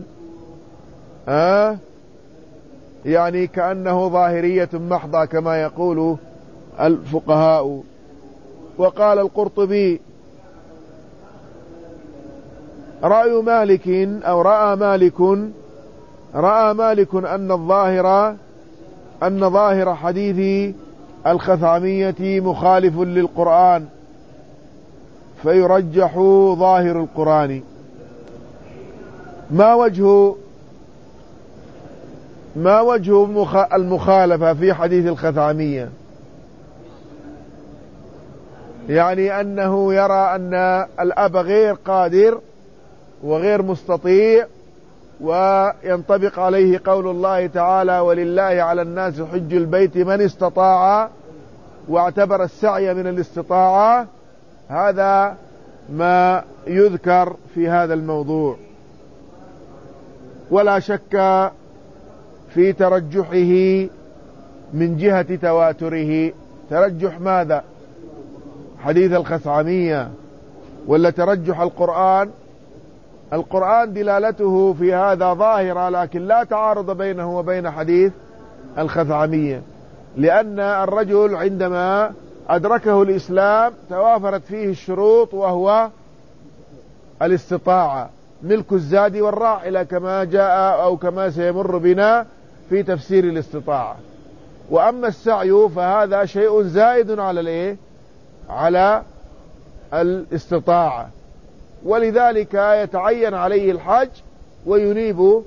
Speaker 1: يعني كأنه ظاهرية محضة كما يقول الفقهاء. وقال القرطبي: رأى مالك أن ظاهر حديث الخثعمية مخالف للقرآن، فيرجح ظاهر القرآن. ما وجه المخالفة في حديث الخثعمية؟ يعني أنه يرى أن الأب غير قادر وغير مستطيع، وينطبق عليه قول الله تعالى: ولله على الناس حج البيت من استطاع، واعتبر السعي من الاستطاعة. هذا ما يذكر في هذا الموضوع، ولا شك في ترجحه من جهة تواتره. ترجح ماذا؟ حديث الخثعمية ولا ترجح القرآن؟ القرآن دلالته في هذا ظاهرة، لكن لا تعارض بينه وبين حديث الخثعمية، لأن الرجل عندما أدركه الإسلام توافرت فيه الشروط، وهو الاستطاعة، ملك الزاد والراحلة، كما جاء أو كما سيمر بنا في تفسير الاستطاعة. وأما السعي فهذا شيء زائد على الاستطاعة، ولذلك يتعين عليه الحج وينيب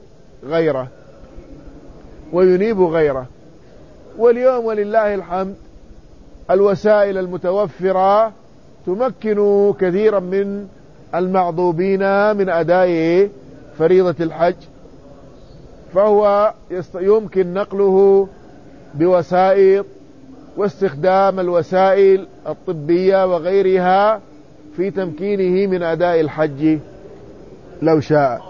Speaker 1: غيره. واليوم ولله الحمد الوسائل المتوفرة تمكن كثيرا من المعذوبين من أداء فريضة الحج، فهو يمكن نقله بوسائط واستخدام الوسائل الطبية وغيرها في تمكينه من أداء الحج لو شاء.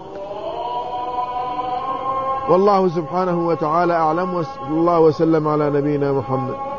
Speaker 1: والله سبحانه وتعالى أعلم، وصلى الله وسلم على نبينا محمد.